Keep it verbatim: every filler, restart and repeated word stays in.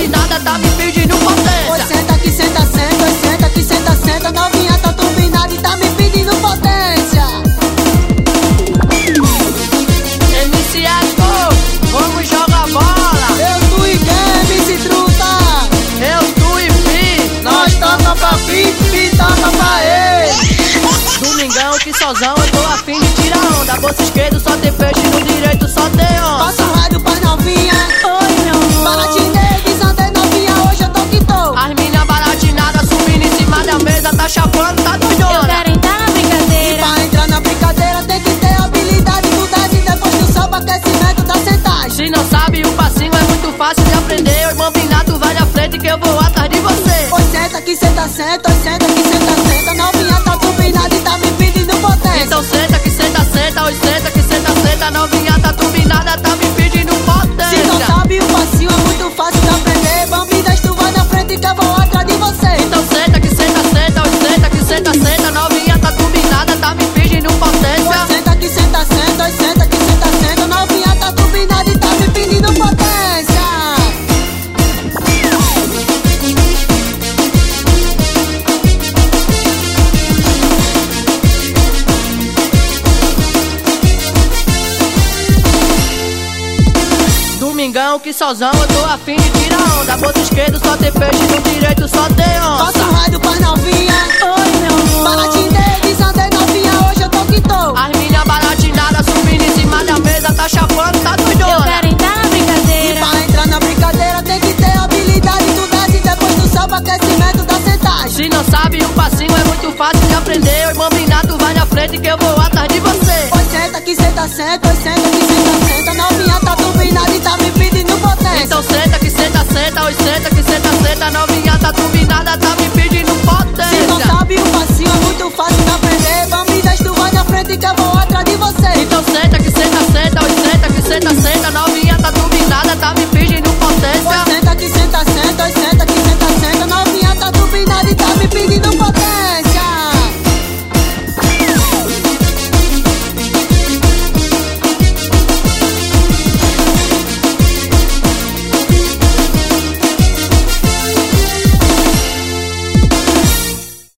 turbinada, tá me pedindo potência. Oi, senta que senta, senta, oi, senta que senta, senta. Novinha tá turbinada e tá me pedindo potência. M C Asco, vamos jogar bola. Eu, tu e quem, M C Truta? Eu, tu e Fi, Nós toca pra Fi, Fi toca pra ele. Domingão que sozão, eu tô afim de tirar onda. Bolso esquerdo só tem peixe, no direito só tem onda. Passa um rádio pra novinha. Oi, meu amor. Baratinei, desandei novinha, hoje eu tô que tô. As mina baratinadas subindo em cima da mesa, tá chapando, tá doidona. Eu quero entrar na E brincadeira. pra entrar na brincadeira tem que ter habilidade. Tu desce depois do sobe aquecimento da sentagem. Se não sabe, o passinho é muito fácil de aprender. Oi, bambina, tu vai na frente que eu vou atrás de você. Oi, senta que senta, senta, oi, senta que senta, senta. Novinha tá turbinada e tá me pedindo potência. Então senta que senta, senta, oi, senta que senta, senta. Novinha tá turbinada, tá me pedindo potência. Se não sabe, o passinho é muito fácil de aprender. Bambina, tu vai na frente que eu vou atrás de você. Então senta que senta, senta, oi, senta que senta, senta. Novinha tá turbinada, tá me pedindo Oi, potência. senta que senta, senta, oi, senta que senta, senta. Novinha tá turbinada e tá me pedindo potência. Domingão que sozão, eu tô afim de tirar onda. Bolso esquerdo só tem peixe, no direito só tem onda. Passa um rádio pra novinha. Oi, meu amor. Baratinei, desandei novinha, hoje eu tô que tô. As mina baratinadas subindo em cima da mesa, tá chapando, tá Eu doidona. quero entrar na E brincadeira. pra entrar na brincadeira tem que ter habilidade. Tu desce depois do sobe aquecimento da sentagem. Se não sabe, o passinho é muito fácil de aprender. Oi, bambina, tu vai na frente que eu vou atrás de você. Oi, senta que senta, senta, oi, senta que senta, senta. Novinha tá turbinada e tá me pedindo potência. Então senta que senta, senta, oi, senta que senta, senta. Novinha tá turbinada, tá me pedindo potência. Se